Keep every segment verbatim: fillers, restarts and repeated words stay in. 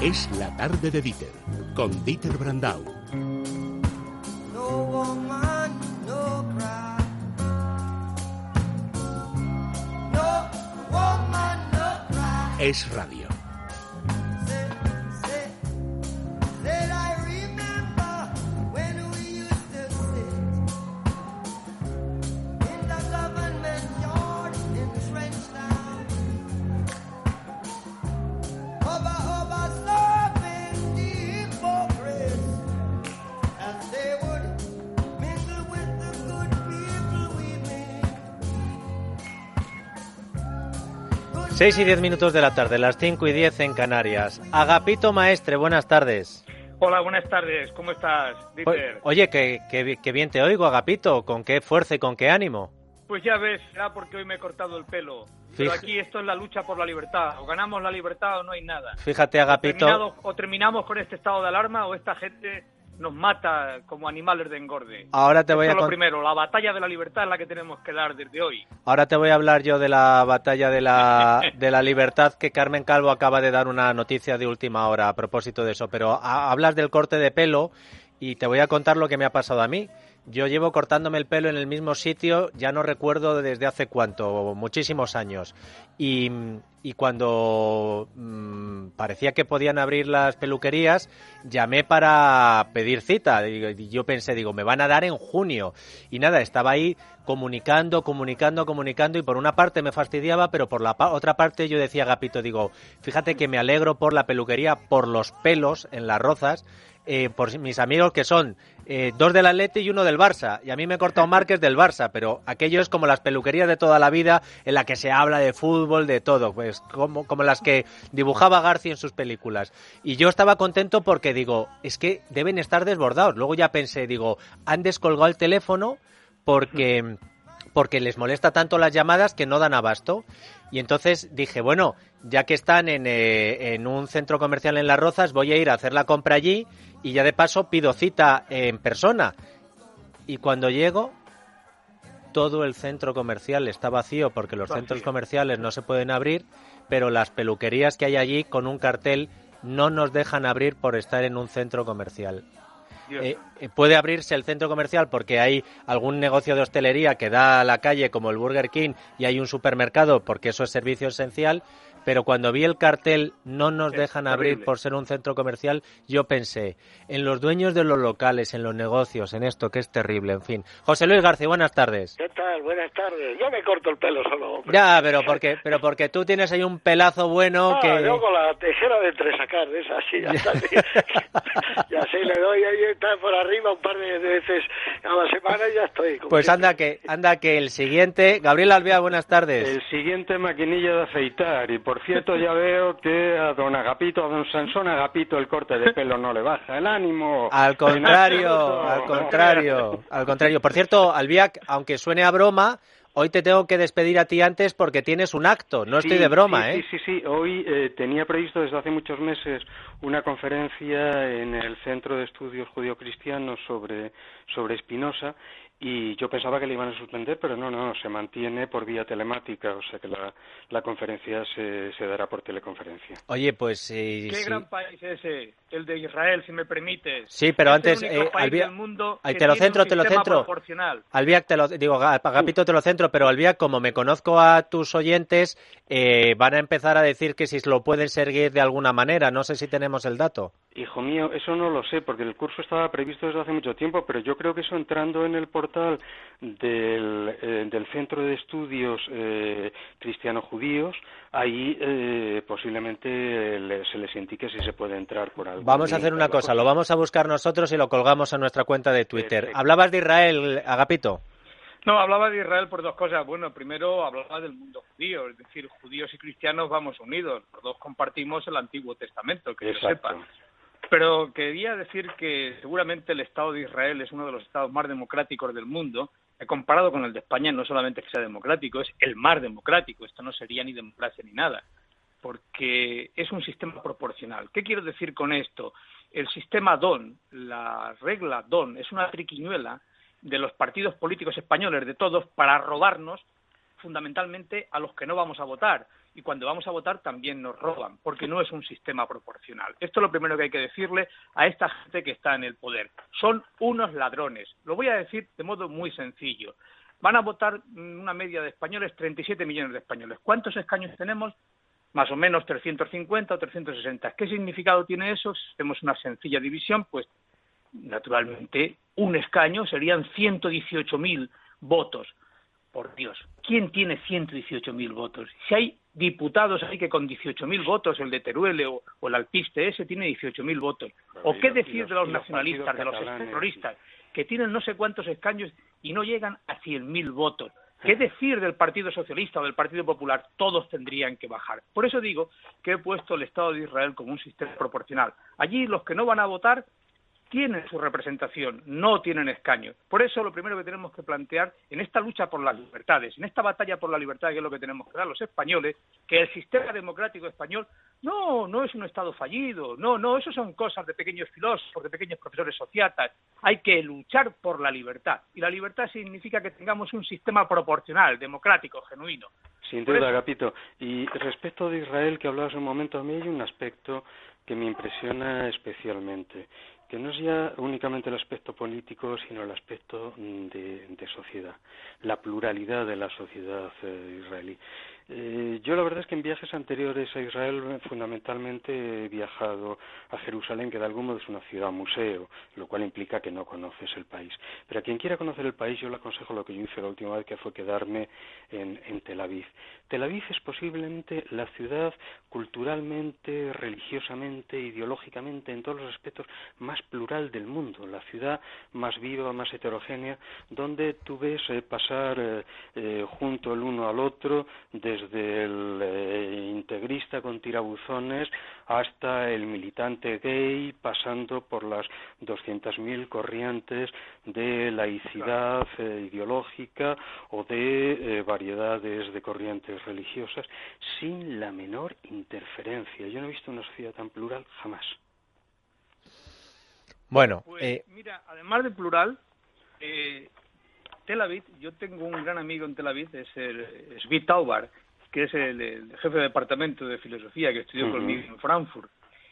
Es la tarde de Dieter, con Dieter Brandau. No woman, no cry. No woman, no cry. Es radio. seis y diez minutos de la tarde, las cinco y diez en Canarias. Agapito Maestre, buenas tardes. Hola, buenas tardes. ¿Cómo estás, Dieter? Oye, que, que, que bien te oigo, Agapito. ¿Con qué fuerza y con qué ánimo? Pues ya ves, será porque hoy me he cortado el pelo. Pero Fij- aquí esto es la lucha por la libertad. O ganamos la libertad o no hay nada. Fíjate, Agapito. O, terminado- o terminamos con este estado de alarma o esta gente nos mata como animales de engorde. Ahora te voy Esto a es lo con- primero, la batalla de la libertad es la que tenemos que dar desde hoy. Ahora te voy a hablar yo de la batalla de la, de la libertad, que Carmen Calvo acaba de dar una noticia de última hora a propósito de eso. Pero a- hablas del corte de pelo y te voy a contar lo que me ha pasado a mí. Yo llevo cortándome el pelo en el mismo sitio, ya no recuerdo desde hace cuánto, muchísimos años. Y, y cuando mmm, parecía que podían abrir las peluquerías, llamé para pedir cita. Y yo pensé, digo, me van a dar en junio. Y nada, estaba ahí comunicando, comunicando, comunicando, y por una parte me fastidiaba, pero por la pa- otra parte yo decía, Agapito, digo, fíjate que me alegro por la peluquería, por los pelos en Las Rozas, eh, por mis amigos que son eh, dos del Atleti y uno del Barça, y a mí me he cortado Márquez del Barça, pero aquello es como las peluquerías de toda la vida en la que se habla de fútbol, de todo, pues como, como las que dibujaba García en sus películas. Y yo estaba contento porque digo, es que deben estar desbordados. Luego ya pensé, digo, han descolgado el teléfono porque, porque les molesta tanto las llamadas que no dan abasto. Y entonces dije, bueno, ya que están en, eh, en un centro comercial en Las Rozas, voy a ir a hacer la compra allí y ya de paso pido cita en persona. Y cuando llego, todo el centro comercial está vacío porque los Vacío. centros comerciales no se pueden abrir, pero las peluquerías que hay allí con un cartel no nos dejan abrir por estar en un centro comercial. Dios. Eh, eh, puede abrirse el centro comercial porque hay algún negocio de hostelería que da a la calle como el Burger King y hay un supermercado porque eso es servicio esencial, pero cuando vi el cartel no nos Es dejan terrible. abrir por ser un centro comercial, yo pensé en los dueños de los locales, en los negocios, en esto que es terrible, en fin. José Luis García, buenas tardes. ¿Qué tal? Buenas tardes. Yo me corto el pelo solo, hombre. Ya, pero porque, pero porque tú tienes ahí un pelazo bueno Ah, que... yo con la tijera de entresacar, de esa, sí, ya está. Sí. Ya sí, le doy ahí, está por arriba un par de veces a la semana y ya estoy. como Pues siempre. anda que, anda que el siguiente... Gabriel Alvear, buenas tardes. El siguiente maquinilla de afeitar. Y por cierto, ya veo que a don Agapito, a don Sansón Agapito, el corte de pelo no le baja el ánimo. Al contrario, No. al contrario, al contrario. Por cierto, Albiac, aunque suene a broma, hoy te tengo que despedir a ti antes porque tienes un acto. No estoy Sí, de broma, sí, ¿eh? Sí, sí, sí. Hoy eh, tenía previsto desde hace muchos meses una conferencia en el Centro de Estudios Judío-Cristianos sobre, sobre Spinoza. Y yo pensaba que le iban a suspender, pero no, no, se mantiene por vía telemática, o sea que la, la conferencia se, se dará por teleconferencia. Oye, pues eh, Qué sí. gran país ese, el de Israel, si me permites. Sí, pero Es antes, el único eh, país Albiac- del mundo Ay, que te lo tiene centro, un te lo sistema centro. proporcional. Albiac, te lo digo, Agapito te lo centro, pero Albiac, como me conozco a tus oyentes, eh, van a empezar a decir que si lo pueden seguir de alguna manera. No sé si tenemos el dato. Hijo mío, eso no lo sé, porque el curso estaba previsto desde hace mucho tiempo, pero yo creo que eso entrando en el portal del, eh, del Centro de Estudios eh, Cristiano-Judíos, ahí eh, posiblemente le- se les indique si se puede entrar por algo. Vamos a hacer una cosa, lo vamos a buscar nosotros y lo colgamos en nuestra cuenta de Twitter. Perfecto. Hablabas de Israel, Agapito. No, hablaba de Israel por dos cosas. Bueno, primero hablaba del mundo judío, es decir, judíos y cristianos vamos unidos. Los dos compartimos el Antiguo Testamento, que Exacto. se sepa. Pero quería decir que seguramente el Estado de Israel es uno de los estados más democráticos del mundo. He comparado con el de España, no solamente que sea democrático, es el más democrático. Esto no sería ni democracia ni nada, porque es un sistema proporcional. ¿Qué quiero decir con esto? El sistema D O N, la regla D O N, es una triquiñuela de los partidos políticos españoles, de todos, para robarnos fundamentalmente a los que no vamos a votar. y cuando vamos a votar también nos roban, porque no es un sistema proporcional. Esto es lo primero que hay que decirle a esta gente que está en el poder. Son unos ladrones. Lo voy a decir de modo muy sencillo. Van a votar una media de españoles, treinta y siete millones de españoles. ¿Cuántos escaños tenemos? Más o menos trescientos cincuenta o trescientos sesenta. ¿Qué significado tiene eso? Si hacemos una sencilla división, pues naturalmente un escaño serían ciento dieciocho mil votos. Por Dios, ¿quién tiene ciento dieciocho mil votos? Si hay diputados ahí que con dieciocho mil votos, el de Teruel o, o el Alpiste ese tiene dieciocho mil votos. ¿O qué decir de los nacionalistas, de los terroristas, que tienen no sé cuántos escaños y no llegan a cien mil votos? ¿Qué decir del Partido Socialista o del Partido Popular? Todos tendrían que bajar. Por eso digo que he puesto el Estado de Israel como un sistema proporcional. Allí los que no van a votar tienen su representación, no tienen escaño. Por eso lo primero que tenemos que plantear en esta lucha por las libertades, en esta batalla por la libertad, que es lo que tenemos que dar los españoles, que el sistema democrático español no, no es un Estado fallido, no, no, eso son cosas de pequeños filósofos, de pequeños profesores sociatas. Hay que luchar por la libertad, y la libertad significa que tengamos un sistema proporcional, democrático, genuino. Sin duda, Agapito. Y respecto de Israel, que hablabas un momento, a mí hay un aspecto que me impresiona especialmente, que no es ya únicamente el aspecto político, sino el aspecto de, de sociedad, la pluralidad de la sociedad eh, israelí. Eh, yo la verdad es que en viajes anteriores a Israel fundamentalmente he viajado a Jerusalén, que de algún modo es una ciudad museo, lo cual implica que no conoces el país. Pero a quien quiera conocer el país yo le aconsejo lo que yo hice la última vez, que fue quedarme en, en Tel Aviv. Tel Aviv es posiblemente la ciudad culturalmente, religiosamente, ideológicamente, en todos los aspectos más plural del mundo, la ciudad más viva, más heterogénea, donde tú ves eh, pasar eh, eh, junto el uno al otro desde el eh, integrista con tirabuzones hasta el militante gay, pasando por las doscientas mil corrientes de laicidad eh, ideológica o de eh, variedades de corrientes religiosas, sin la menor interferencia. Yo no he visto una sociedad tan plural jamás. Bueno, pues, eh... mira, además de plural, eh, Tel Aviv, yo tengo un gran amigo en Tel Aviv, es el Zvi Taubar, que es el, el jefe de departamento de filosofía que estudió uh-huh. conmigo en Frankfurt.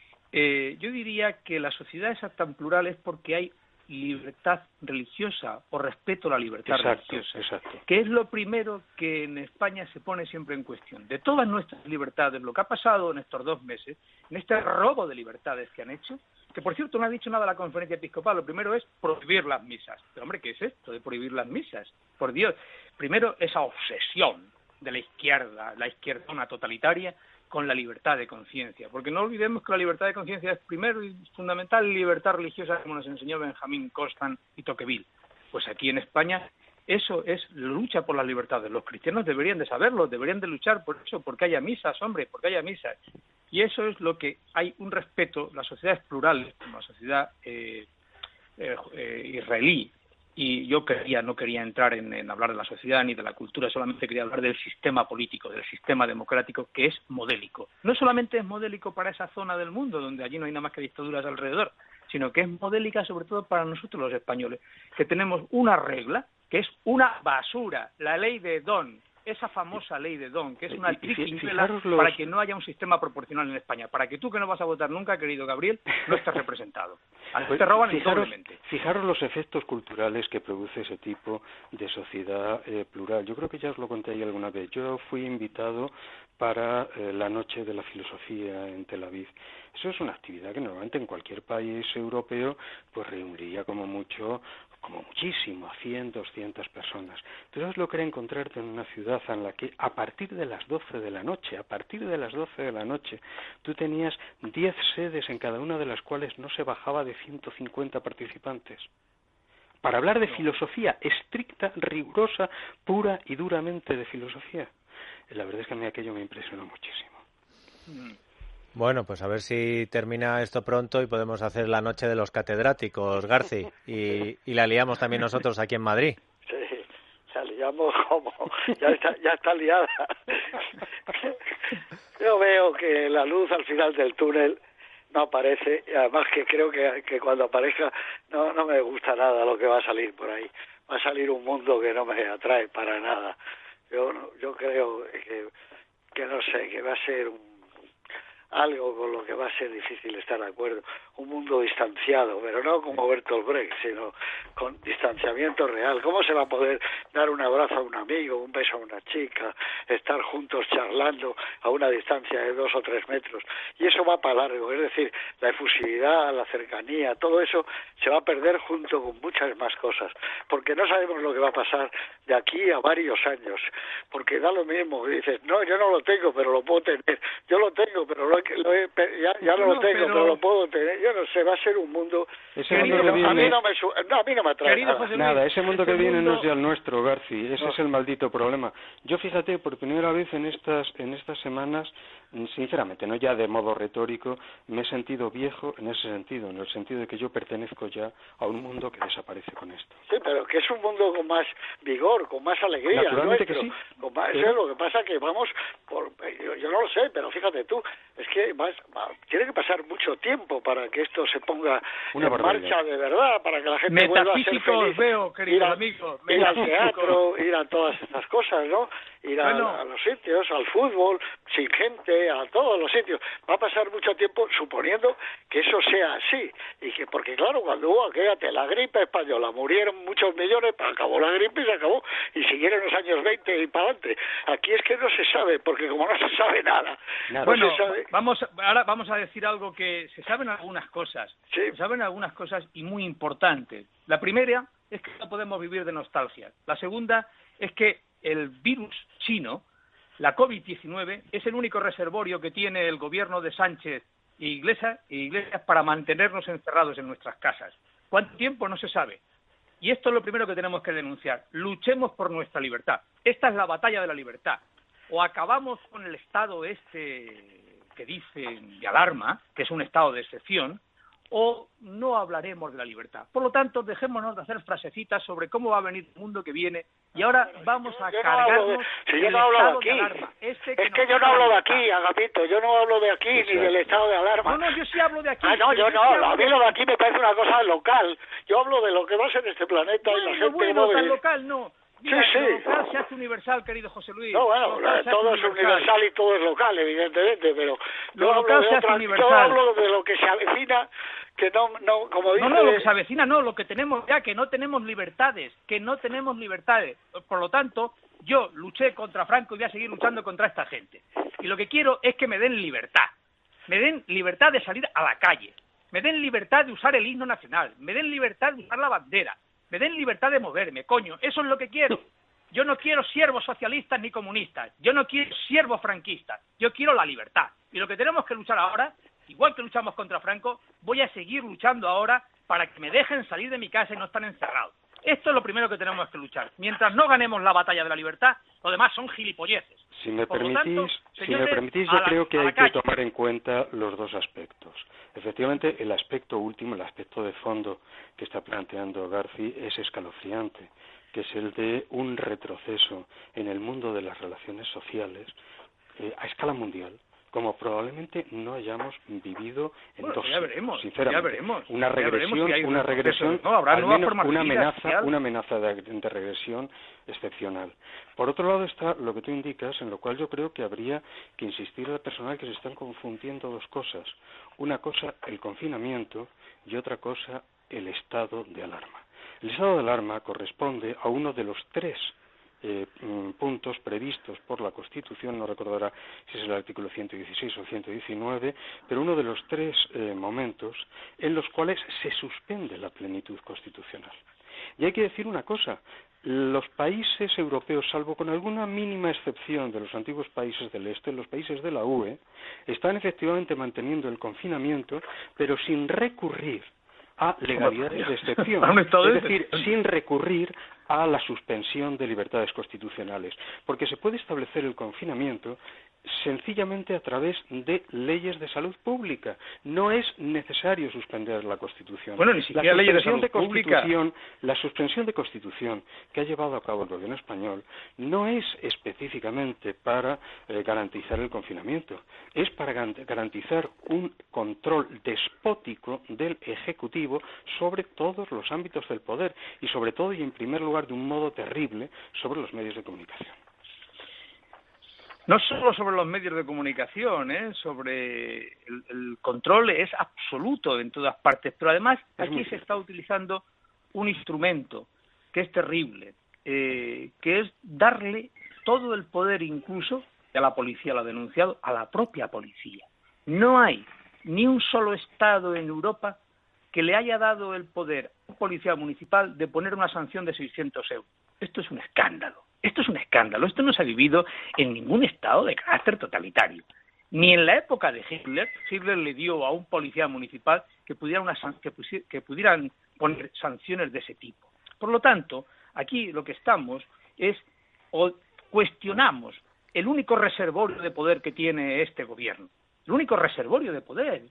Eh, yo diría que la sociedad es tan plural es porque hay libertad religiosa o respeto a la libertad exacto, religiosa, exacto. que es lo primero que en España se pone siempre en cuestión. De todas nuestras libertades, lo que ha pasado en estos dos meses, en este robo de libertades que han hecho, que por cierto no ha dicho nada la conferencia episcopal, lo primero es prohibir las misas. Pero hombre, ¿qué es esto de prohibir las misas? Por Dios, primero esa obsesión de la izquierda, la izquierdona totalitaria, con la libertad de conciencia, porque no olvidemos que la libertad de conciencia es primero y fundamental libertad religiosa, como nos enseñó Benjamín Constant y Tocqueville. Pues aquí en España eso es lucha por las libertades. Los cristianos deberían de saberlo, deberían de luchar por eso, porque haya misas, hombre, porque haya misas. Y eso es lo que hay un respeto. La sociedad es plural, como la sociedad eh, eh, eh, israelí. Y yo quería, no quería entrar en, en hablar de la sociedad ni de la cultura, solamente quería hablar del sistema político, del sistema democrático, que es modélico. No solamente es modélico para esa zona del mundo, donde allí no hay nada más que dictaduras alrededor, sino que es modélica sobre todo para nosotros los españoles, que tenemos una regla, que es una basura, la ley de Don, esa famosa ley de Don, que es una triquiñuela los... para que no haya un sistema proporcional en España, para que tú que no vas a votar nunca, querido Gabriel, no estés representado. A pues, te roban fijaros, doblemente. Fijaros los efectos culturales que produce ese tipo de sociedad eh, plural. Yo creo que ya os lo conté ahí alguna vez. Yo fui invitado para eh, la Noche de la Filosofía en Tel Aviv. Eso es una actividad que normalmente en cualquier país europeo pues reuniría como mucho, como muchísimo, a cien, doscientas personas. Tú sabes lo que era encontrarte en una ciudad en la que a partir de las doce de la noche, a partir de las doce de la noche, tú tenías diez sedes en cada una de las cuales no se bajaba de ciento cincuenta participantes. Para hablar de filosofía estricta, rigurosa, pura y duramente de filosofía. La verdad es que a mí aquello me impresionó muchísimo. Bueno, pues a ver si termina esto pronto y podemos hacer la noche de los catedráticos, Garci, y, y la liamos también nosotros aquí en Madrid. Sí, la liamos como, ya está, ya está liada. Yo veo que la luz al final del túnel no aparece, y además que creo que, que cuando aparezca no, no me gusta nada lo que va a salir por ahí. Va a salir un mundo que no me atrae para nada. Yo yo creo que que no sé, que va a ser un algo con lo que va a ser difícil estar de acuerdo, un mundo distanciado, pero no como Bertolt Brecht, sino con distanciamiento real. ¿Cómo se va a poder dar un abrazo a un amigo, un beso a una chica, estar juntos charlando a una distancia de dos o tres metros? Y eso va para largo, es decir, la efusividad, la cercanía, todo eso se va a perder junto con muchas más cosas, porque no sabemos lo que va a pasar de aquí a varios años, porque da lo mismo, dices, no, yo no lo tengo, pero lo puedo tener, yo lo tengo, pero lo Lo he, ya, ya no, no lo tengo, pero... pero lo puedo tener. Yo no sé, va a ser un mundo... Ese mundo que viene... A mí no me, su... no, a mí no me atrae nada. Luis, nada, ese mundo que viene mundo... no es ya el nuestro, Garci. Ese no. es el maldito problema. Yo, fíjate, por primera vez en estas en estas semanas, sinceramente, no ya de modo retórico, me he sentido viejo en ese sentido, en el sentido de que yo pertenezco ya a un mundo que desaparece con esto. Sí, pero que es un mundo con más vigor, con más alegría. Naturalmente nuestro, que sí. Con más, pero... Eso es lo que pasa que vamos por... Yo, yo no lo sé, pero fíjate tú, es que vas, va, tiene que pasar mucho tiempo para que esto se ponga Una en barbaridad. marcha de verdad, para que la gente vuelva a ser feliz. Veo, querido ir, a, amigo, ir al teatro, ir a todas estas cosas, ¿no? Ir a, bueno. a los sitios, al fútbol, sin gente, a todos los sitios. Va a pasar mucho tiempo suponiendo que eso sea así. Y que, porque claro, cuando hubo aquella la gripe española, murieron muchos millones, acabó la gripe y se acabó. Y siguieron los años veinte y para adelante. Aquí es que no se sabe, porque como no se sabe nada. nada. Bueno, no se sabe... vamos, ahora vamos a decir algo que se saben algunas cosas. Sí. Se saben algunas cosas y muy importantes. La primera es que no podemos vivir de nostalgia. La segunda es que el virus chino, la COVID diecinueve, es el único reservorio que tiene el gobierno de Sánchez e Iglesias, e Iglesias para mantenernos encerrados en nuestras casas. ¿Cuánto tiempo? No se sabe. Y esto es lo primero que tenemos que denunciar. Luchemos por nuestra libertad. Esta es la batalla de la libertad. O acabamos con el estado este que dicen de alarma, que es un estado de excepción, o no hablaremos de la libertad. Por lo tanto, dejémonos de hacer frasecitas sobre cómo va a venir el mundo que viene y ahora vamos a yo no cargarnos de, si el yo no hablo estado de de aquí. alarma. Este que es que yo no hablo de aquí, Agapito, yo no hablo de aquí Exacto. ni del estado de alarma. No, no, yo sí hablo de aquí. Ah, no, yo no, sí a mí lo de aquí me parece una cosa local. Yo hablo de lo que va a ser este planeta bueno, y la gente bueno, no tan de... local no. Mira, sí, sí. Lo local se hace universal, querido José Luis. No, bueno, todo es universal y todo es local, evidentemente, pero lo yo, local hablo de se otra, hace universal. yo hablo de lo que se avecina, que no, no como dice... No, no, lo que se avecina no, lo que tenemos ya, que no tenemos libertades, que no tenemos libertades. Por lo tanto, yo luché contra Franco y voy a seguir luchando contra esta gente. Y lo que quiero es que me den libertad. Me den libertad de salir a la calle. Me den libertad de usar el himno nacional. Me den libertad de usar la bandera. Me den libertad de moverme, coño. Eso es lo que quiero. Yo no quiero siervos socialistas ni comunistas. Yo no quiero siervos franquistas. Yo quiero la libertad. Y lo que tenemos que luchar ahora, igual que luchamos contra Franco, voy a seguir luchando ahora para que me dejen salir de mi casa y no estar encerrados. Esto es lo primero que tenemos que luchar. Mientras no ganemos la batalla de la libertad, lo demás son gilipolleces. Si me Por permitís, tanto, si señores, me permitís, yo a la, creo que hay que calle. tomar en cuenta los dos aspectos. Efectivamente, el aspecto último, el aspecto de fondo que está planteando Garci es escalofriante, que es el de un retroceso en el mundo de las relaciones sociales eh, a escala mundial, como probablemente no hayamos vivido en bueno, dos ya veremos, sinceramente. Ya veremos, una ya regresión, veremos si hay una regresión, no, habrá al nuevas menos formas una de vida amenaza, social. una amenaza de, de regresión excepcional. Por otro lado está lo que tú indicas, en lo cual yo creo que habría que insistir al personal que se están confundiendo dos cosas. Una cosa, el confinamiento, y otra cosa, el estado de alarma. El estado de alarma corresponde a uno de los tres eh, puntos previstos por la Constitución, no recordará si es el artículo ciento dieciséis o ciento diecinueve, pero uno de los tres eh, momentos en los cuales se suspende la plenitud constitucional. Y hay que decir una cosa, los países europeos, salvo con alguna mínima excepción de los antiguos países del Este, los países de la U E, están efectivamente manteniendo el confinamiento, pero sin recurrir a legalidades de excepción, es decir, sin recurrir a la suspensión de libertades constitucionales, porque se puede establecer el confinamiento sencillamente a través de leyes de salud pública. No es necesario suspender la Constitución. Bueno, ni siquiera leyes de salud de pública. La suspensión de Constitución que ha llevado a cabo el gobierno español no es específicamente para eh, garantizar el confinamiento, es para garantizar un control despótico del Ejecutivo sobre todos los ámbitos del poder y sobre todo y en primer lugar de un modo terrible sobre los medios de comunicación. No solo sobre los medios de comunicación, ¿eh? sobre el, el control es absoluto en todas partes, pero además aquí se está utilizando un instrumento que es terrible, eh, que es darle todo el poder, incluso, a la policía lo ha denunciado, a la propia policía. No hay ni un solo Estado en Europa que le haya dado el poder a un policía municipal de poner una sanción de seiscientos euros. Esto es un escándalo. Esto es un escándalo. Esto no se ha vivido en ningún Estado de carácter totalitario. Ni en la época de Hitler. Hitler le dio a un policía municipal que pudiera una, que, pusi, que pudieran poner sanciones de ese tipo. Por lo tanto, aquí lo que estamos es, o cuestionamos el único reservorio de poder que tiene este gobierno. El único reservorio de poder,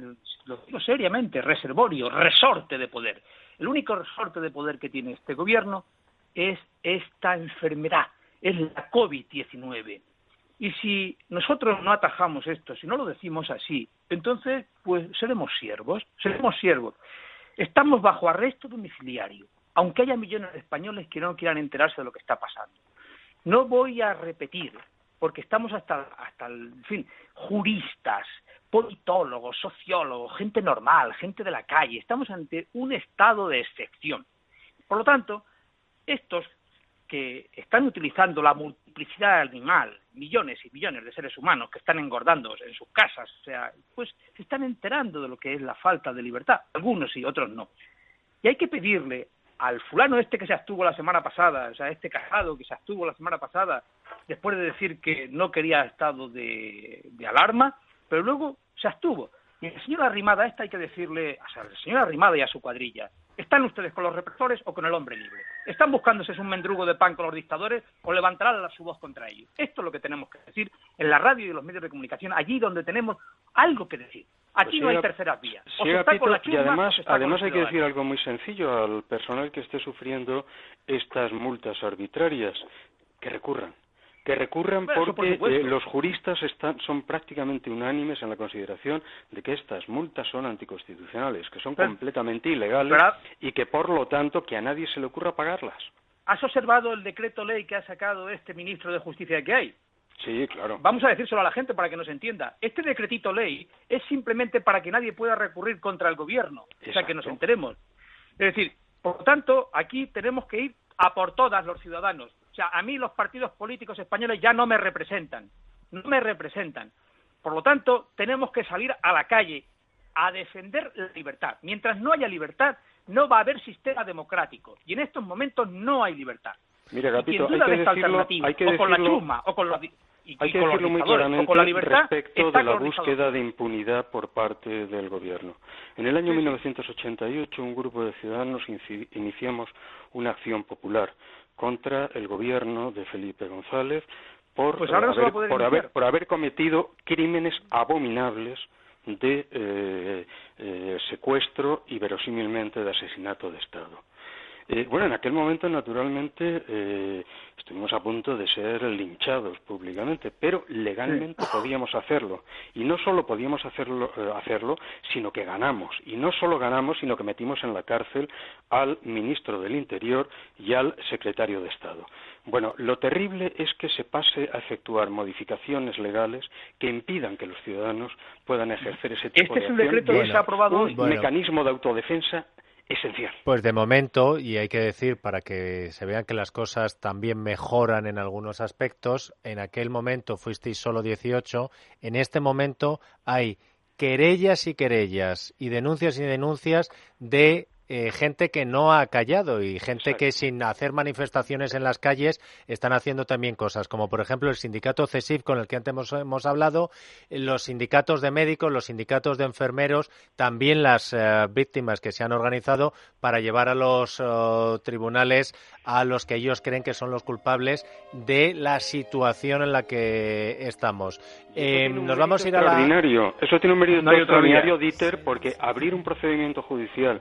lo digo seriamente, reservorio, resorte de poder. El único resorte de poder que tiene este gobierno es esta enfermedad, es la COVID diecinueve. Y si nosotros no atajamos esto, si no lo decimos así, entonces pues seremos siervos, seremos siervos. Estamos bajo arresto domiciliario, aunque haya millones de españoles que no quieran enterarse de lo que está pasando. No voy a repetir, porque estamos hasta, hasta el en fin, juristas, politólogos, sociólogos, gente normal, gente de la calle. Estamos ante un estado de excepción. Por lo tanto, estos que están utilizando la multiplicidad animal, millones y millones de seres humanos que están engordando en sus casas, o sea, pues se están enterando de lo que es la falta de libertad, algunos y otros no. Y hay que pedirle al fulano este que se abstuvo la semana pasada, o sea, este Casado que se abstuvo la semana pasada, después de decir que no quería estado de, de alarma, pero luego se abstuvo. Y a la señora Arrimada esta hay que decirle, o sea, a la señora Arrimada y a su cuadrilla, ¿están ustedes con los represores o con el hombre libre? ¿Están buscándose un mendrugo de pan con los dictadores o levantarán su voz contra ellos? Esto es lo que tenemos que decir en la radio y en los medios de comunicación, allí donde tenemos algo que decir. Aquí pues no hay terceras vías. O se está con la chusma, y además, además hay que decir algo muy sencillo al personal que esté sufriendo estas multas arbitrarias, que recurran. Que recurran bueno, porque por eh, los juristas están, son prácticamente unánimes en la consideración de que estas multas son anticonstitucionales, que son pero, completamente ilegales pero, y que por lo tanto que a nadie se le ocurra pagarlas. ¿Has observado el decreto ley que ha sacado este ministro de Justicia que hay? Sí, claro. Vamos a decírselo a la gente para que nos entienda. Este decretito ley es simplemente para que nadie pueda recurrir contra el gobierno, Exacto. O sea, que nos enteremos. Es decir, por lo tanto, aquí tenemos que ir a por todas los ciudadanos. O sea, a mí los partidos políticos españoles ya no me representan, no me representan. Por lo tanto, tenemos que salir a la calle a defender la libertad. Mientras no haya libertad, no va a haber sistema democrático. Y en estos momentos no hay libertad. Mira, Gapito, hay que, decirlo, hay que o decirlo, con la chusma, o con los, y, hay y que con decirlo los muy claramente con la libertad, respecto de la búsqueda de impunidad por parte del gobierno. En el año sí. mil novecientos ochenta y ocho, un grupo de ciudadanos iniciamos una acción popular contra el gobierno de Felipe González por, pues ahora no haber, se va a poder por, haber, por haber cometido crímenes abominables de eh, eh, secuestro y verosímilmente de asesinato de Estado. Eh, bueno, en aquel momento, naturalmente, eh, estuvimos a punto de ser linchados públicamente, pero legalmente sí. podíamos hacerlo. Y no solo podíamos hacerlo, eh, hacerlo, sino que ganamos. Y no solo ganamos, sino que metimos en la cárcel al ministro del Interior y al secretario de Estado. Bueno, lo terrible es que se pase a efectuar modificaciones legales que impidan que los ciudadanos puedan ejercer ese tipo este de es el acción. decreto que se ha aprobado un bueno. mecanismo de autodefensa esencial. Pues de momento, y hay que decir para que se vean que las cosas también mejoran en algunos aspectos, en aquel momento fuisteis solo dieciocho, en este momento hay querellas y querellas y denuncias y denuncias de eh, gente que no ha callado y gente Exacto. que sin hacer manifestaciones en las calles están haciendo también cosas, como por ejemplo el sindicato CESIF con el que antes hemos, hemos hablado, los sindicatos de médicos, los sindicatos de enfermeros, también las eh, víctimas que se han organizado para llevar a los uh, tribunales a los que ellos creen que son los culpables de la situación en la que estamos. Eh, nos vamos a ir a la... Eso tiene un mérito no extraordinario, Dieter, porque abrir un procedimiento judicial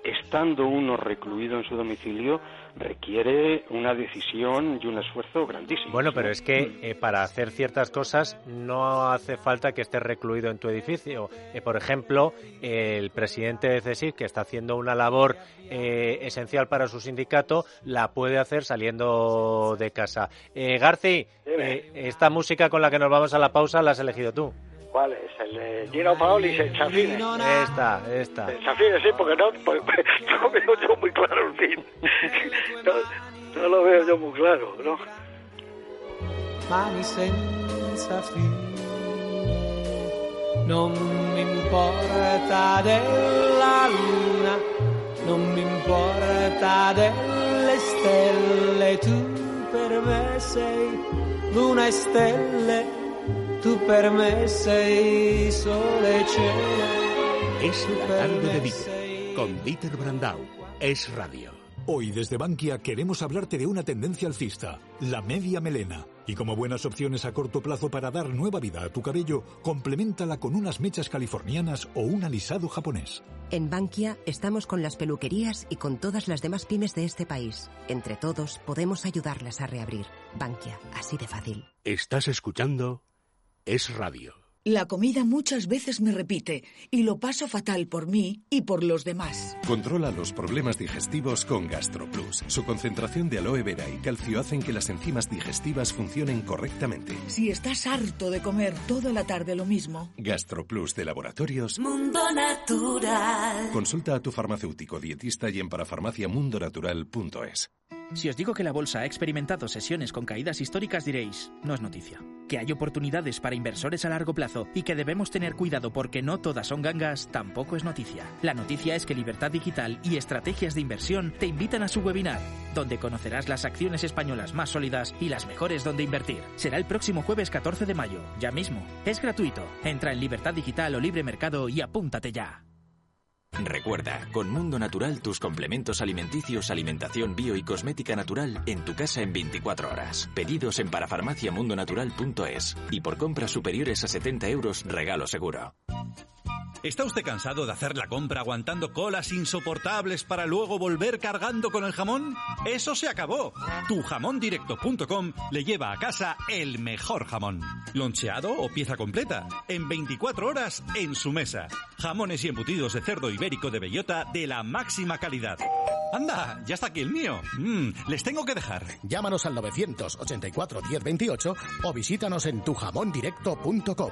estando uno recluido en su domicilio, requiere una decisión y un esfuerzo grandísimo. Bueno, pero es que eh, para hacer ciertas cosas no hace falta que estés recluido en tu edificio. Eh, por ejemplo, eh, el presidente de CESIF, que está haciendo una labor eh, esencial para su sindicato, la puede hacer saliendo de casa. Eh, Garci, eh, esta música con la que nos vamos a la pausa la has elegido tú. ¿Cuál es? El de Gino Paoli y el Chafine. Esta, esta. El Chafine, sí, porque no, pues, no veo yo muy claro el fin. No, no lo veo yo muy claro, ¿no? Mani senza fine, non mi importa della luna, non mi importa delle stelle, tu per me sei luna e stelle. Tú per me sei sole e cielo. Es la tarde de Dieter, con Dieter Brandau. Es radio. Hoy desde Bankia queremos hablarte de una tendencia alcista, la media melena. Y como buenas opciones a corto plazo para dar nueva vida a tu cabello, compleméntala con unas mechas californianas o un alisado japonés. En Bankia estamos con las peluquerías y con todas las demás pymes de este país. Entre todos podemos ayudarlas a reabrir. Bankia, así de fácil. Estás escuchando Es radio. La comida muchas veces me repite y lo paso fatal por mí y por los demás. Controla los problemas digestivos con GastroPlus. Su concentración de aloe vera y calcio hacen que las enzimas digestivas funcionen correctamente. Si estás harto de comer toda la tarde lo mismo. GastroPlus de Laboratorios Mundo Natural. Consulta a tu farmacéutico dietista y en parafarmacia mundo natural punto es. Si os digo que la bolsa ha experimentado sesiones con caídas históricas, diréis, no es noticia. Que hay oportunidades para inversores a largo plazo y que debemos tener cuidado porque no todas son gangas, tampoco es noticia. La noticia es que Libertad Digital y Estrategias de Inversión te invitan a su webinar, donde conocerás las acciones españolas más sólidas y las mejores donde invertir. Será el próximo jueves catorce de mayo, ya mismo. Es gratuito. Entra en Libertad Digital o Libre Mercado y apúntate ya. Recuerda, con Mundo Natural tus complementos alimenticios, alimentación bio y cosmética natural en tu casa en veinticuatro horas. Pedidos en parafarmacia mundo natural punto es y por compras superiores a setenta euros regalo seguro. ¿Está usted cansado de hacer la compra aguantando colas insoportables para luego volver cargando con el jamón? ¡Eso se acabó! tu jamón directo punto com le lleva a casa el mejor jamón. Loncheado o pieza completa, en veinticuatro horas en su mesa. Jamones y embutidos de cerdo ibérico de bellota de la máxima calidad. ¡Anda! ¡Ya está aquí el mío! Mm, les tengo que dejar. Llámanos al novecientos ochenta y cuatro diez veintiocho o visítanos en tu jamón directo punto com.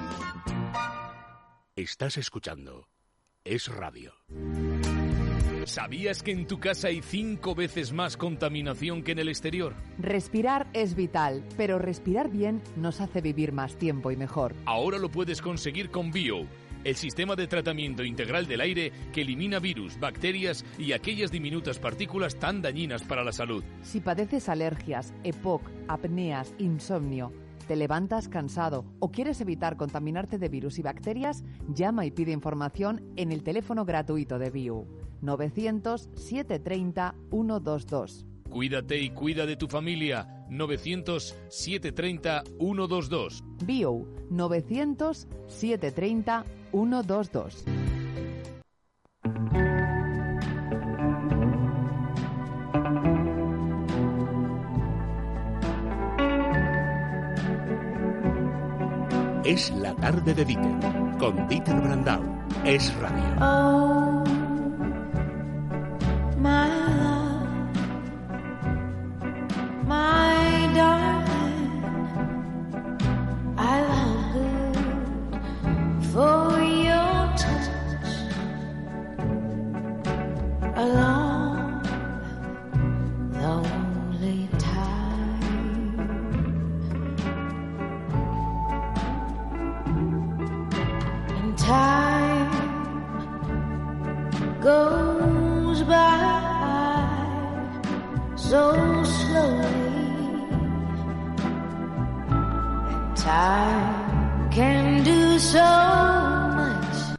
Estás escuchando Es radio. ¿Sabías que en tu casa hay cinco veces más contaminación que en el exterior? Respirar es vital, pero respirar bien nos hace vivir más tiempo y mejor. Ahora lo puedes conseguir con Bio, el sistema de tratamiento integral del aire que elimina virus, bacterias y aquellas diminutas partículas tan dañinas para la salud. Si padeces alergias, E P O C, apneas, insomnio, te levantas cansado o quieres evitar contaminarte de virus y bacterias, llama y pide información en el teléfono gratuito de Bio, novecientos, setecientos treinta, ciento veintidós. Cuídate y cuida de tu familia, novecientos, setecientos treinta, ciento veintidós. Bio, novecientos, setecientos treinta, ciento veintidós. Es la tarde de Dieter, con Dieter Brandau. Es radio. Oh, my love, my darling, I long for your touch along lonely time. And time goes by so slowly, and time can do so much.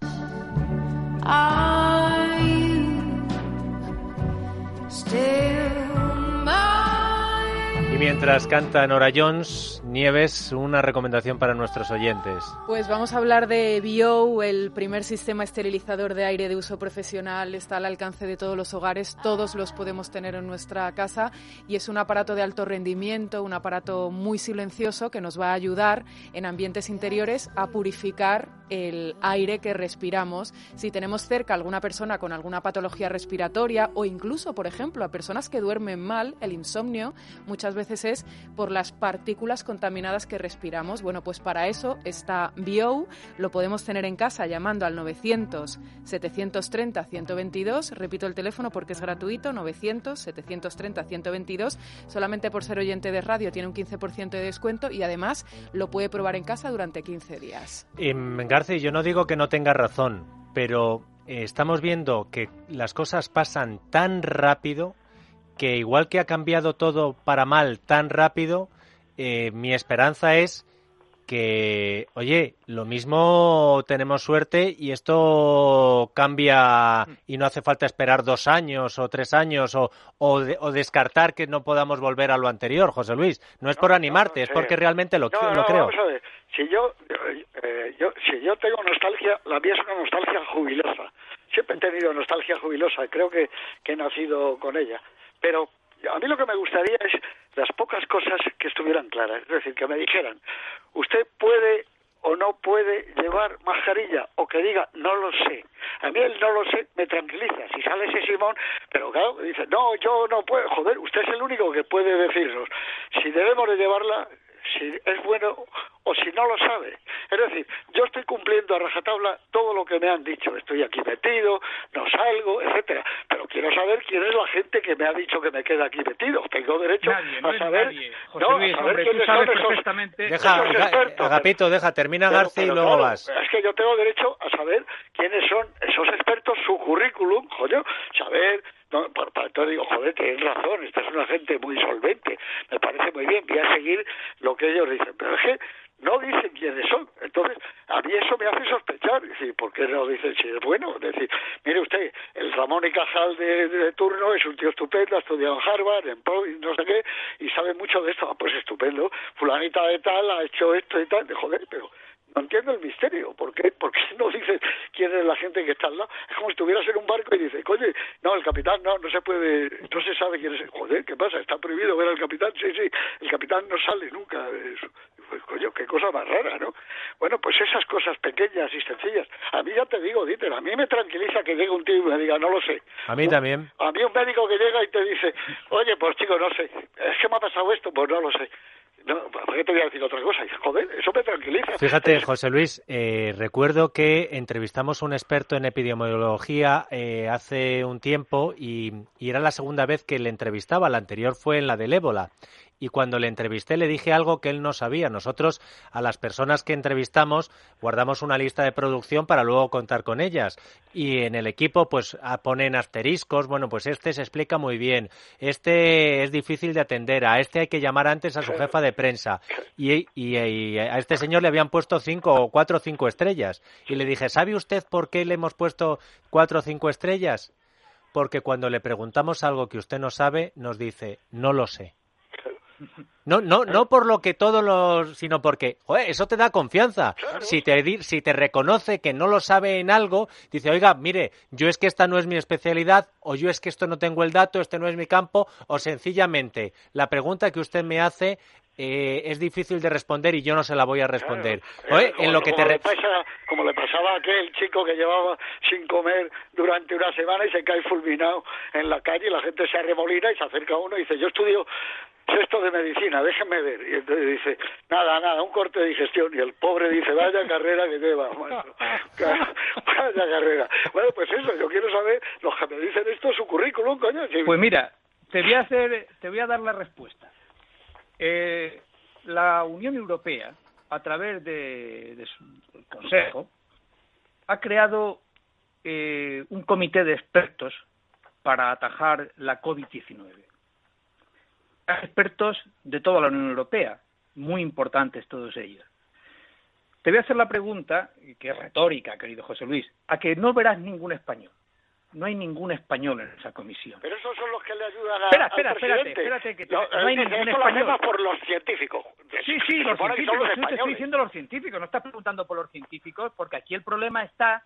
Are you still mine? Y mientras canta Nora Jones, Nieves, una recomendación para nuestros oyentes. Pues vamos a hablar de Bio, el primer sistema esterilizador de aire de uso profesional. Está al alcance de todos los hogares, todos los podemos tener en nuestra casa y es un aparato de alto rendimiento, un aparato muy silencioso que nos va a ayudar en ambientes interiores a purificar el aire que respiramos. Si tenemos cerca a alguna persona con alguna patología respiratoria o incluso, por ejemplo, a personas que duermen mal, el insomnio, muchas veces es por las partículas contaminadas que respiramos. Bueno, pues para eso está Bio, lo podemos tener en casa llamando al novecientos, setecientos treinta, ciento veintidós, repito el teléfono porque es gratuito, novecientos, setecientos treinta, ciento veintidós, solamente por ser oyente de radio tiene un quince por ciento de descuento y además lo puede probar en casa durante quince días. Eh, Garci, yo no digo que no tenga razón, pero eh, estamos viendo que las cosas pasan tan rápido que igual que ha cambiado todo para mal tan rápido, eh, mi esperanza es que, oye, lo mismo tenemos suerte y esto cambia y no hace falta esperar dos años o tres años o, o, de, o descartar que no podamos volver a lo anterior, José Luis. No es por animarte, es porque realmente lo, no, lo no, creo. Vamos a ver. Si yo, eh, yo, si yo tengo nostalgia, la mía es una nostalgia jubilosa. Siempre he tenido nostalgia jubilosa, creo que, que he nacido con ella. Pero a mí lo que me gustaría es las pocas cosas que estuvieran claras. Es decir, que me dijeran, usted puede o no puede llevar mascarilla, o que diga, no lo sé. A mí el no lo sé me tranquiliza. Si sale ese Simón, pero claro, dice, no, yo no puedo. Joder, usted es el único que puede decirnos si debemos de llevarla, si es bueno o si no lo sabe. Es decir, yo estoy cumpliendo a rajatabla todo lo que me han dicho. Estoy aquí metido, no salgo, etcétera. Pero quiero saber quién es la gente que me ha dicho que me queda aquí metido. Tengo derecho nadie, no a saber, nadie. José no, Luis, a saber hombre, quiénes tú sabes son esos, perfectamente. Deja, esos expertos. Agapito, deja, termina Pero, García y pero luego claro, vas. Es que yo tengo derecho a saber quiénes son esos expertos, su currículum, joder, saber. No, por, por, entonces digo, joder, tienes razón, esta es una gente muy solvente, me parece muy bien, voy a seguir lo que ellos dicen, pero es que no dicen quiénes son, entonces a mí eso me hace sospechar, es decir, ¿por qué no dicen si es bueno? Es decir, mire usted, el Ramón y Cajal de, de, de turno es un tío estupendo, ha estudiado en Harvard, en Pro, y no sé qué, y sabe mucho de esto, ah, pues estupendo, fulanita de tal ha hecho esto y tal, de joder, pero no entiendo el misterio. ¿Por qué? ¿Por qué no dices quién es la gente que está al lado? Es como si estuvieras en un barco y dices, oye, no, el capitán no, no se puede, no se sabe quién es. Joder, ¿qué pasa? ¿Está prohibido ver al capitán? Sí, sí, el capitán no sale nunca. Pues, coño, qué cosa más rara, ¿no? Bueno, pues esas cosas pequeñas y sencillas. A mí ya te digo, Dieter, a mí me tranquiliza que llegue un tío y me diga, no lo sé. A mí también. A mí un médico que llega y te dice, oye, pues chico, no sé, es que me ha pasado esto, pues no lo sé. No, ¿por qué te voy a decir otra cosa? Y dices, joder, eso me tranquiliza. Fíjate, José Luis, eh, recuerdo que entrevistamos a un experto en epidemiología eh, hace un tiempo y, y era la segunda vez que le entrevistaba. La anterior fue en la del ébola. Y cuando le entrevisté le dije algo que él no sabía. Nosotros a las personas que entrevistamos guardamos una lista de producción para luego contar con ellas. Y en el equipo pues ponen asteriscos. Bueno, pues este se explica muy bien. Este es difícil de atender. A este hay que llamar antes a su jefa de prensa. Y, y, y a este señor le habían puesto cinco o cuatro o cinco estrellas. Y le dije, ¿sabe usted por qué le hemos puesto cuatro o cinco estrellas? Porque cuando le preguntamos algo que usted no sabe, nos dice, no lo sé. No, no, no por lo que todos los, sino porque, joder, eso te da confianza. Claro. Si te si te reconoce que no lo sabe en algo, dice, oiga, mire, yo es que esta no es mi especialidad, o yo es que esto no tengo el dato, este no es mi campo, o sencillamente la pregunta que usted me hace eh, es difícil de responder y yo no se la voy a responder. Claro. Oye, como, en lo que como te le pasa, como le pasaba a aquel chico que llevaba sin comer durante una semana y se cae fulminado en la calle y la gente se arremolina y se acerca a uno y dice, yo estudio sexto de medicina, déjenme ver. Y entonces dice, nada, nada, un corte de digestión. Y el pobre dice, vaya carrera que lleva, macho. Vaya carrera. Bueno, pues eso, yo quiero saber, los que me dicen esto, su currículum, coño. Si... Pues mira, te voy a hacer, te voy a dar la respuesta. Eh, la Unión Europea, a través de, de su del Consejo, ha creado eh, un comité de expertos para atajar la COVID diecinueve. Expertos de toda la Unión Europea, muy importantes todos ellos. Te voy a hacer la pregunta, que es retórica, querido José Luis, a que no verás ningún español. no hay ningún español en esa comisión. Pero esos son los que le ayudan a, espera, espera, al presidente. Espérate, espérate, que te, no, no hay dice, ningún esto español. lo hacemos por los científicos. Sí, sí, los supone que científicos, son los sí, te estoy españoles. diciendo los científicos, no estás preguntando por los científicos, porque aquí el problema está,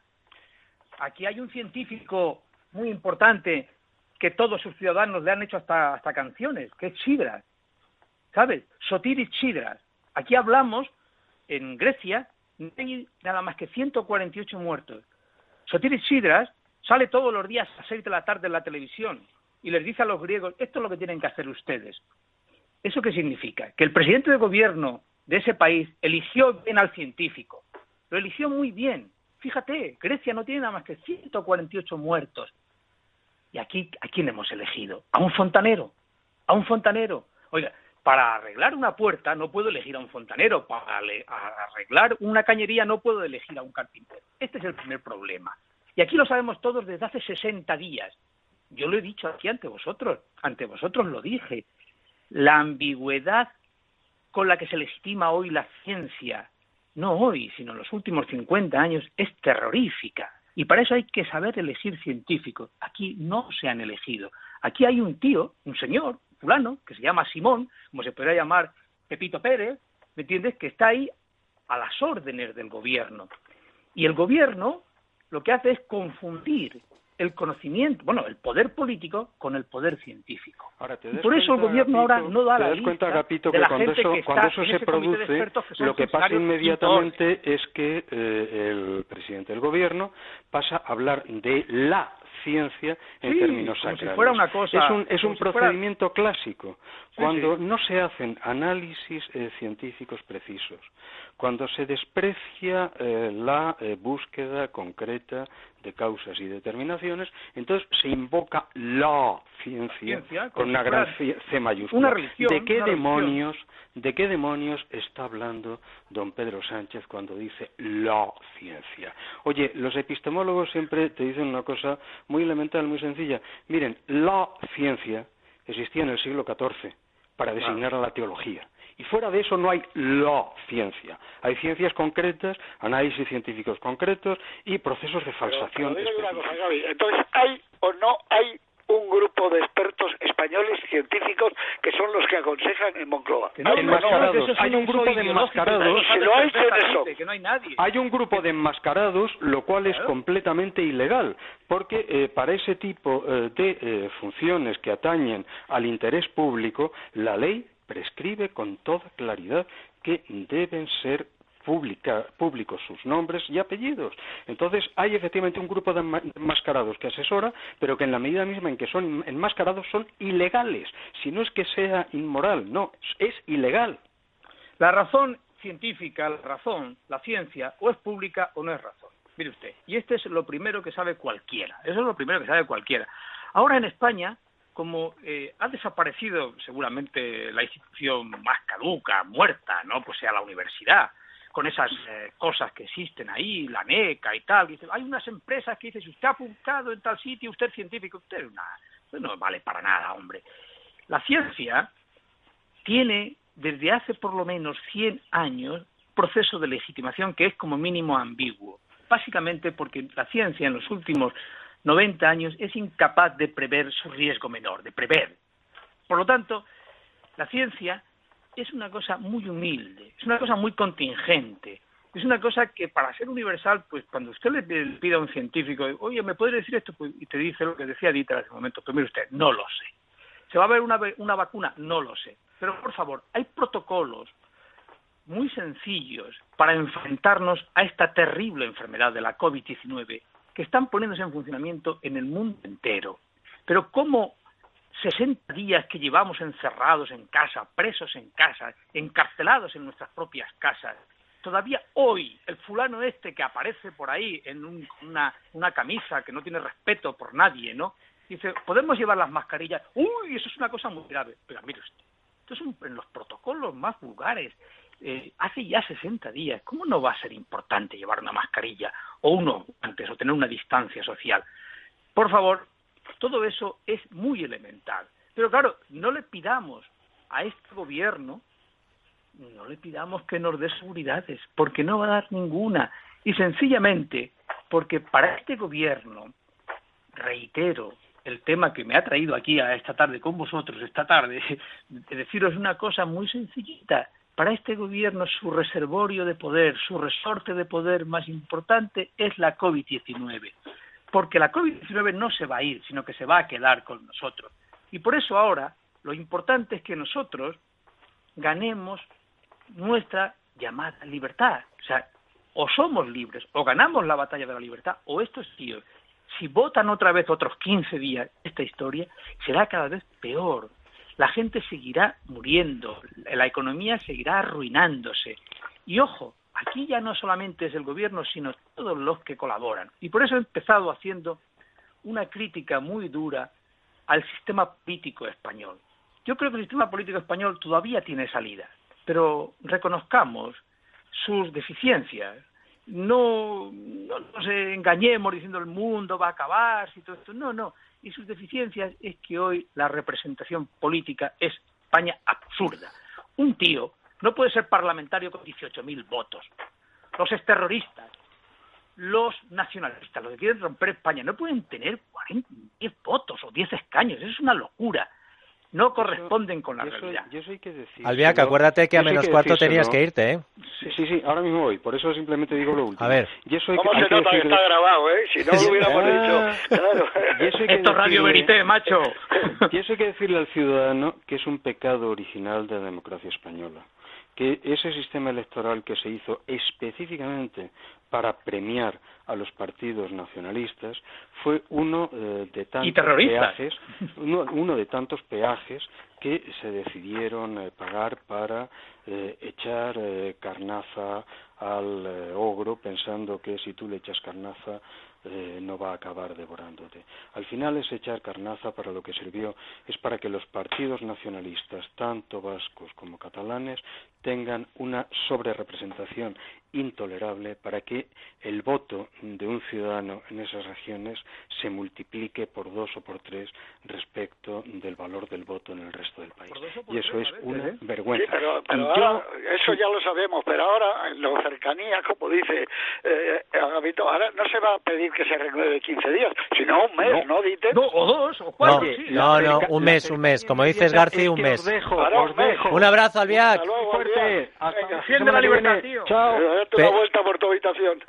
aquí hay un científico muy importante que todos sus ciudadanos le han hecho hasta, hasta canciones, que es Chidras, ¿sabes? Sotiris Chidras. Aquí hablamos, en Grecia, no hay nada más que ciento cuarenta y ocho muertos. Sotiris Chidras sale todos los días a las seis de la tarde en la televisión y les dice a los griegos, esto es lo que tienen que hacer ustedes. ¿Eso qué significa? Que el presidente de gobierno de ese país eligió bien al científico. Lo eligió muy bien. Fíjate, Grecia no tiene nada más que ciento cuarenta y ocho muertos. ¿Y aquí a quién hemos elegido? A un fontanero. A un fontanero. Oiga, para arreglar una puerta no puedo elegir a un fontanero. Para arreglar una cañería no puedo elegir a un carpintero. Este es el primer problema. Y aquí lo sabemos todos desde hace sesenta días. Yo lo he dicho aquí ante vosotros. Ante vosotros lo dije. La ambigüedad con la que se legitima hoy la ciencia, no hoy, sino en los últimos cincuenta años, es terrorífica. Y para eso hay que saber elegir científicos. Aquí no se han elegido. Aquí hay un tío, un señor, fulano, que se llama Simón, como se podría llamar Pepito Pérez, ¿me entiendes?, que está ahí a las órdenes del gobierno. Y el gobierno lo que hace es confundir el conocimiento, bueno, el poder político con el poder científico. Ahora, ¿te y por eso el gobierno Agapito, ahora no da te la das lista cuenta, Agapito, de que la cuando gente eso, que cuando está eso en se ese comité de produce, expertos que son lo que pasa funcionarios inmediatamente es que eh, el presidente del gobierno pasa a hablar de la ciencia en Sí, términos como si sacrales. fuera una cosa- es un, es como un si fuera- procedimiento clásico. Sí, Cuando sí. no se hacen análisis eh, científicos precisos, cuando se desprecia eh, la eh, búsqueda concreta de causas y determinaciones, entonces se invoca la ciencia, Ciencia, como con si una fuera gran C, C mayúscula. una religión, ¿De qué una religión. demonios, de qué demonios está hablando don Pedro Sánchez cuando dice la ciencia? Oye, los epistemólogos siempre te dicen una cosa muy elemental, muy sencilla. Miren, la ciencia existía en el siglo catorce para designar a la teología. Y fuera de eso no hay la ciencia. Hay ciencias concretas, análisis científicos concretos y procesos de falsación. Pero, pero digo una cosa, Gaby. Entonces, ¿hay o no hay un grupo de expertos españoles científicos que son los que aconsejan en Moncloa? Que no, ¿Hay o no? enmascarados. que eso es Hay un grupo de uso ideológico, enmascarados. Si no hay, ¿quiénes son? que no hay nadie. Hay un grupo de enmascarados, lo cual es Claro. completamente ilegal, porque eh, para ese tipo eh, de eh, funciones que atañen al interés público, la ley prescribe con toda claridad que deben ser pública, públicos sus nombres y apellidos. Entonces hay efectivamente un grupo de enmascarados que asesora, pero que en la medida misma en que son enmascarados son ilegales. Si no es que sea inmoral, no, es ilegal. La razón científica, la razón, la ciencia, o es pública o no es razón. Mire usted, y este es lo primero que sabe cualquiera. Eso es lo primero que sabe cualquiera. Ahora en España, como eh, ha desaparecido seguramente la institución más caduca, muerta, ¿no? Pues sea la universidad, con esas eh, cosas que existen ahí, la NECA y tal. Dice, hay unas empresas que dicen, si usted ha apuntado en tal sitio, usted es científico, usted, es una, usted no vale para nada, hombre. La ciencia tiene desde hace por lo menos cien años proceso de legitimación que es como mínimo ambiguo. Básicamente porque la ciencia en los últimos noventa años es incapaz de prever su riesgo menor, de prever. Por lo tanto, la ciencia es una cosa muy humilde, es una cosa muy contingente, es una cosa que para ser universal, pues cuando usted le pide a un científico, oye, ¿me puede decir esto? Pues, y te dice lo que decía Dieter hace un momento, pues mire usted, no lo sé. ¿Se va a ver una, una vacuna? No lo sé. Pero por favor, hay protocolos muy sencillos para enfrentarnos a esta terrible enfermedad de la COVID diecinueve que están poniéndose en funcionamiento en el mundo entero. Pero ¿cómo sesenta días que llevamos encerrados en casa, presos en casa, encarcelados en nuestras propias casas, todavía hoy el fulano este que aparece por ahí en un, una, una camisa que no tiene respeto por nadie, ¿no? Dice, ¿podemos llevar las mascarillas? ¡Uy, eso es una cosa muy grave! Pero mire usted, esto es un, en los protocolos más vulgares. Eh, hace ya sesenta días, ¿cómo no va a ser importante llevar una mascarilla o uno antes o tener una distancia social? Por favor, todo eso es muy elemental. Pero claro, no le pidamos a este gobierno, no le pidamos que nos dé seguridades, porque no va a dar ninguna. Y sencillamente, porque para este gobierno reitero el tema que me ha traído aquí a esta tarde con vosotros, esta tarde, de deciros una cosa muy sencillita. Para este gobierno su reservorio de poder, su resorte de poder más importante es la COVID diecinueve. Porque la COVID diecinueve no se va a ir, sino que se va a quedar con nosotros. Y por eso ahora lo importante es que nosotros ganemos nuestra llamada libertad. O sea, o somos libres, o ganamos la batalla de la libertad, o esto es tío. Si votan otra vez otros quince días esta historia, será cada vez peor. La gente seguirá muriendo, la economía seguirá arruinándose. Y ojo, aquí ya no solamente es el gobierno, sino todos los que colaboran. Y por eso he empezado haciendo una crítica muy dura al sistema político español. Yo creo que el sistema político español todavía tiene salida, pero reconozcamos sus deficiencias. No, no nos engañemos diciendo el mundo va a acabar, y todo esto. No, no. Y sus deficiencias es que hoy la representación política es España absurda. Un tío no puede ser parlamentario con dieciocho mil votos. Los exterroristas, los nacionalistas, los que quieren romper España, no pueden tener cuarenta, diez votos o diez escaños. Eso es una locura. No corresponden con la yo realidad. Soy, yo soy que decir, Albiaca, acuérdate que a menos que cuarto tenías que irte, ¿eh? Sí, sí, sí, ahora mismo voy. Por eso simplemente digo lo último. A ver. Yo soy ¿Cómo que, se que nota que decirle... está grabado, eh? Si no lo hubiéramos Ah, dicho. Claro. Yo soy que Esto es Radio decirle- Verité, macho. Y eso hay que decirle al ciudadano que es un pecado original de la democracia española. Que ese sistema electoral que se hizo específicamente para premiar a los partidos nacionalistas fue uno eh, de tantos Y terroristas. peajes, uno, uno de tantos peajes que se decidieron eh, pagar para eh, echar eh, carnaza al eh, ogro, pensando que si tú le echas carnaza eh, no va a acabar devorándote. Al final ese echar carnaza para lo que sirvió es para que los partidos nacionalistas, tanto vascos como catalanes, tengan una sobrerepresentación intolerable para que el voto de un ciudadano en esas regiones se multiplique por dos o por tres respecto del valor del voto en el resto del país. Y eso es una vergüenza. Sí, pero, pero Y ahora, yo- eso ya lo sabemos, pero ahora, en la cercanía, como dice eh, Gabito, ahora no se va a pedir que se renueve quince días, sino un mes, ¿no, Dieter? No, o dos, o No, cuatro, sí. no, no, un mes, un mes. Como dices, Garci, un mes. Os dejo, Ahora os un mes. dejo. Un abrazo, Albiac. Hasta luego, Fuerte. Adrián. Hasta Venga, la Defiende la semana que libertad, viene. tío. Chao. Eh, date Pe- una vuelta por tu habitación.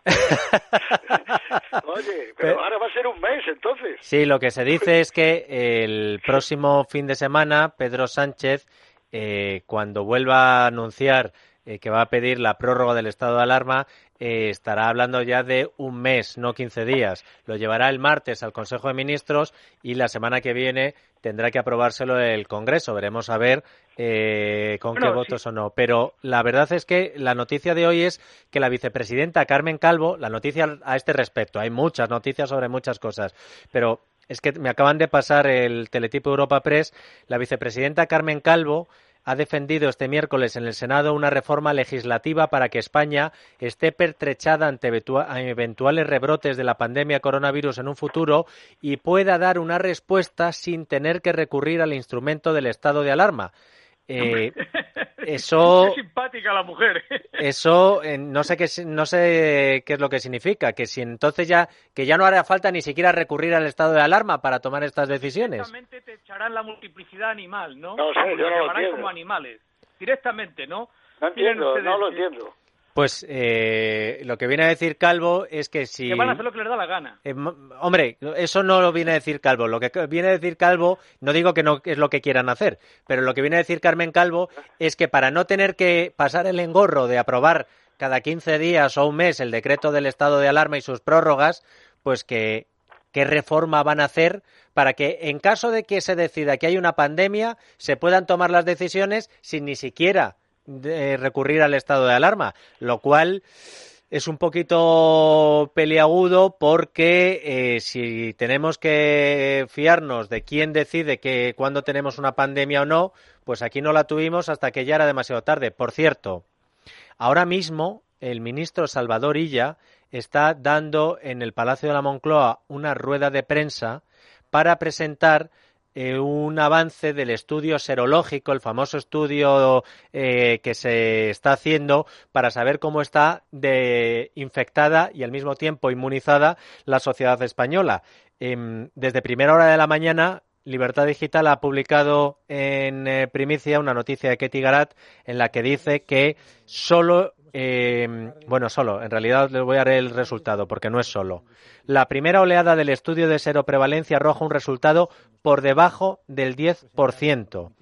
Oye, pero Pe- ahora va a ser un mes, entonces. Sí, lo que se dice es que el próximo fin de semana Pedro Sánchez, eh, cuando vuelva a anunciar eh, que va a pedir la prórroga del estado de alarma, eh, estará hablando ya de un mes, no quince días. Lo llevará el martes al Consejo de Ministros y la semana que viene tendrá que aprobárselo el Congreso. Veremos a ver eh, con Bueno, qué sí. votos o no. Pero la verdad es que la noticia de hoy es que la vicepresidenta Carmen Calvo, la noticia a este respecto, hay muchas noticias sobre muchas cosas, pero es que me acaban de pasar el teletipo Europa Press, la vicepresidenta Carmen Calvo ha defendido este miércoles en el Senado una reforma legislativa para que España esté pertrechada ante eventua- eventuales rebrotes de la pandemia coronavirus en un futuro y pueda dar una respuesta sin tener que recurrir al instrumento del estado de alarma. Eh, eso, Qué simpática la mujer. eso eh, no sé qué si- no sé qué es lo que significa, que si entonces ya que ya no hará falta ni siquiera recurrir al estado de alarma para tomar estas decisiones. Directamente te echarán la multiplicidad animal, ¿no? No sé, Como yo nos no lo llamarán entiendo. como animales. Directamente, ¿no? No Miren entiendo, ustedes no lo que- entiendo. Pues eh, lo que viene a decir Calvo es que si... Que van a hacer lo que les da la gana. Eh, m- hombre, eso no lo viene a decir Calvo. Lo que viene a decir Calvo, no digo que no es lo que quieran hacer, pero lo que viene a decir Carmen Calvo es que para no tener que pasar el engorro de aprobar cada quince días o un mes el decreto del estado de alarma y sus prórrogas, pues que qué reforma van a hacer para que en caso de que se decida que hay una pandemia se puedan tomar las decisiones sin ni siquiera de recurrir al estado de alarma, lo cual es un poquito peliagudo porque eh, si tenemos que fiarnos de quién decide que cuándo tenemos una pandemia o no, pues aquí no la tuvimos hasta que ya era demasiado tarde. Por cierto, ahora mismo el ministro Salvador Illa está dando en el Palacio de la Moncloa una rueda de prensa para presentar eh, un avance del estudio serológico, el famoso estudio eh, que se está haciendo para saber cómo está de infectada y al mismo tiempo inmunizada la sociedad española. Eh, desde primera hora de la mañana, Libertad Digital ha publicado en eh, primicia una noticia de Ketty Garat en la que dice que solo, eh, bueno, solo, en realidad les voy a dar el resultado porque no es solo. La primera oleada del estudio de seroprevalencia arroja un resultado por debajo del diez por ciento.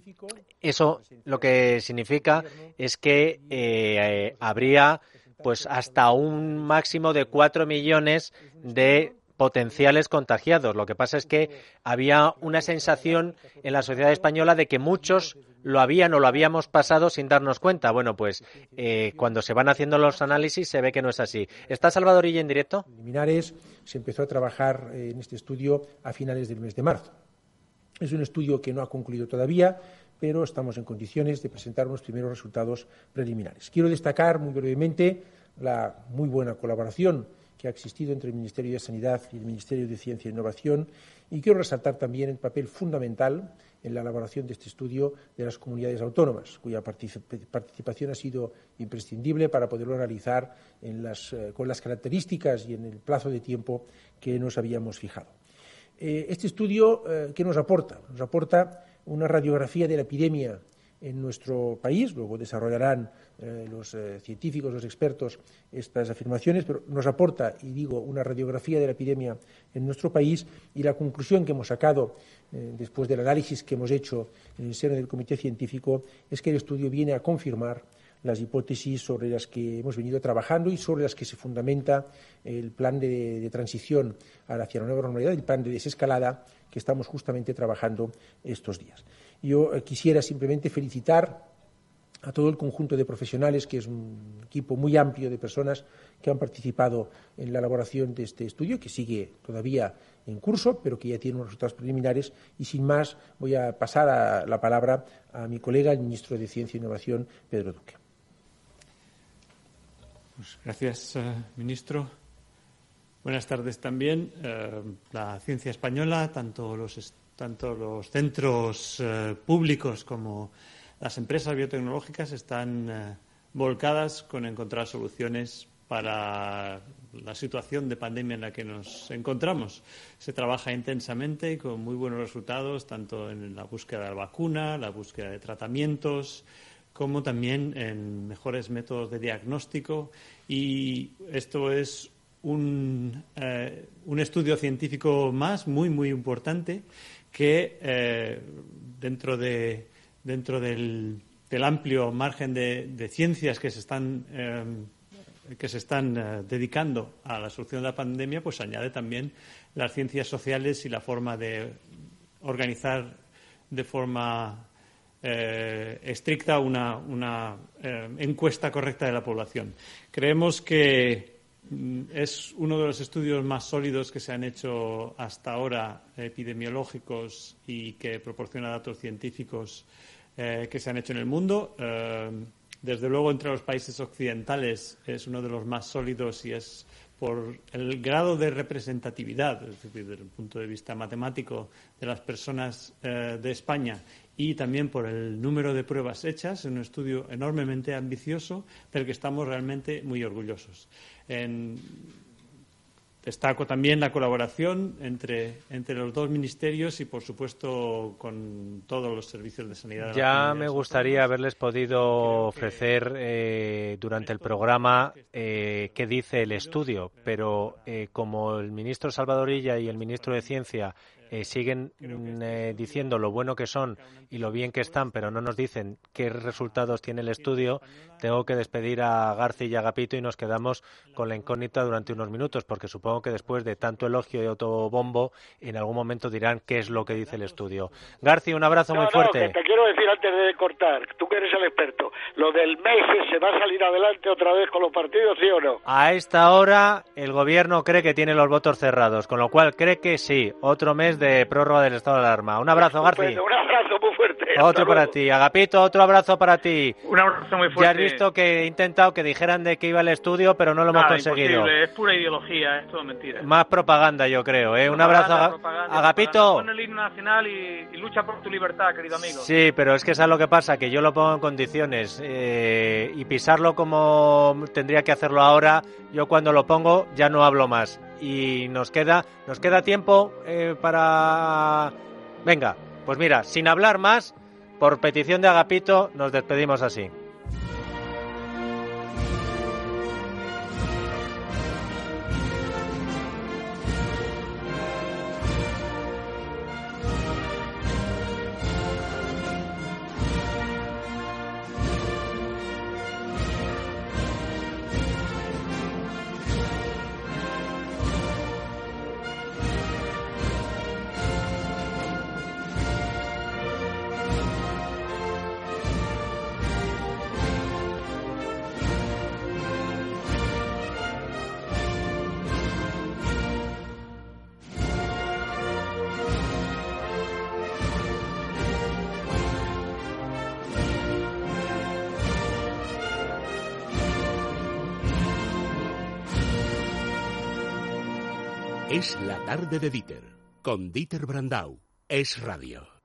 Eso lo que significa es que eh, eh, habría pues hasta un máximo de cuatro millones de potenciales contagiados. Lo que pasa es que había una sensación en la sociedad española de que muchos lo habían o lo habíamos pasado sin darnos cuenta. Bueno, pues eh, cuando se van haciendo los análisis se ve que no es así. ¿Está Salvador Illa en directo? Preliminares, se empezó a trabajar en este estudio a finales del mes de marzo. Es un estudio que no ha concluido todavía, pero estamos en condiciones de presentar unos primeros resultados preliminares. Quiero destacar muy brevemente la muy buena colaboración que ha existido entre el Ministerio de Sanidad y el Ministerio de Ciencia e Innovación, y quiero resaltar también el papel fundamental en la elaboración de este estudio de las comunidades autónomas, cuya participación ha sido imprescindible para poderlo realizar en las, eh, con las características y en el plazo de tiempo que nos habíamos fijado. Eh, este estudio, eh, ¿qué nos aporta? Nos aporta una radiografía de la epidemia en nuestro país, luego desarrollarán eh, los eh, científicos, los expertos, estas afirmaciones, pero nos aporta, y digo, una radiografía de la epidemia en nuestro país, y la conclusión que hemos sacado eh, después del análisis que hemos hecho en el seno del Comité Científico es que el estudio viene a confirmar las hipótesis sobre las que hemos venido trabajando y sobre las que se fundamenta el plan de, de transición hacia la nueva normalidad, el plan de desescalada que estamos justamente trabajando estos días. Yo eh, quisiera simplemente felicitar a todo el conjunto de profesionales, que es un equipo muy amplio de personas que han participado en la elaboración de este estudio, que sigue todavía en curso, pero que ya tiene unos resultados preliminares. Y sin más, voy a pasar a la palabra a mi colega, el ministro de Ciencia e Innovación, Pedro Duque. Pues gracias, eh, ministro. Buenas tardes también. Eh, la ciencia española, tanto los, tanto los centros eh, públicos como las empresas biotecnológicas están eh, volcadas con encontrar soluciones para la situación de pandemia en la que nos encontramos. Se trabaja intensamente y con muy buenos resultados, tanto en la búsqueda de la vacuna, la búsqueda de tratamientos, como también en mejores métodos de diagnóstico. Y esto es un, eh, un estudio científico más muy, muy importante que eh, dentro de dentro del, del amplio margen de, de ciencias que se están eh, que se están eh, dedicando a la solución de la pandemia, pues añade también las ciencias sociales y la forma de organizar de forma eh, estricta una, una eh, encuesta correcta de la población. Creemos que mm, es uno de los estudios más sólidos que se han hecho hasta ahora, epidemiológicos, y que proporciona datos científicos Eh, que se han hecho en el mundo. Eh, desde luego, entre los países occidentales es uno de los más sólidos, y es por el grado de representatividad, es decir, desde el punto de vista matemático, de las personas eh, de España, y también por el número de pruebas hechas. Es un estudio enormemente ambicioso del que estamos realmente muy orgullosos. En, Destaco también la colaboración entre, entre los dos ministerios y, por supuesto, con todos los servicios de sanidad. Ya me gustaría haberles podido ofrecer eh, durante el programa eh, qué dice el estudio, pero eh, como el ministro Salvador Illa y el ministro de Ciencia eh, siguen eh, diciendo lo bueno que son y lo bien que están, pero no nos dicen qué resultados tiene el estudio, tengo que despedir a Garci y a Agapito y nos quedamos con la incógnita durante unos minutos, porque supongo que después de tanto elogio y autobombo, en algún momento dirán qué es lo que dice el estudio. Garci, un abrazo no, muy no, fuerte. Que te quiero decir antes de cortar, tú que eres el experto, lo del M E S, ¿se va a salir adelante otra vez con los partidos, sí o no? A esta hora el gobierno cree que tiene los votos cerrados, con lo cual cree que sí, otro mes de prórroga del estado de alarma. Un abrazo, Garci. Un abrazo muy fuerte. suerte. Otro Hasta para luego. ti. Agapito, otro abrazo para ti. Un abrazo muy fuerte. Ya has visto que he intentado que dijeran de qué iba el estudio, pero no lo hemos Nada, conseguido. imposible, es pura ideología, es todo mentira. Más propaganda, yo creo. ¿eh? Un Propaganda, abrazo, Aga- propaganda, Agapito. propaganda. Pon el himno nacional y, y lucha por tu libertad, querido amigo. Sí, pero es que sabes lo que pasa, que yo lo pongo en condiciones eh, y pisarlo como tendría que hacerlo ahora, yo cuando lo pongo ya no hablo más. Y nos queda, nos queda tiempo eh, para... Venga, pues mira, sin hablar más, por petición de Agapito, nos despedimos así. Es la tarde de Dieter, con Dieter Brandau. Es Radio.